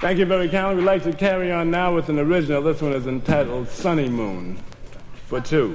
Thank you very kindly. We'd like to carry on now with an original. This one is entitled Sunny Moon for two.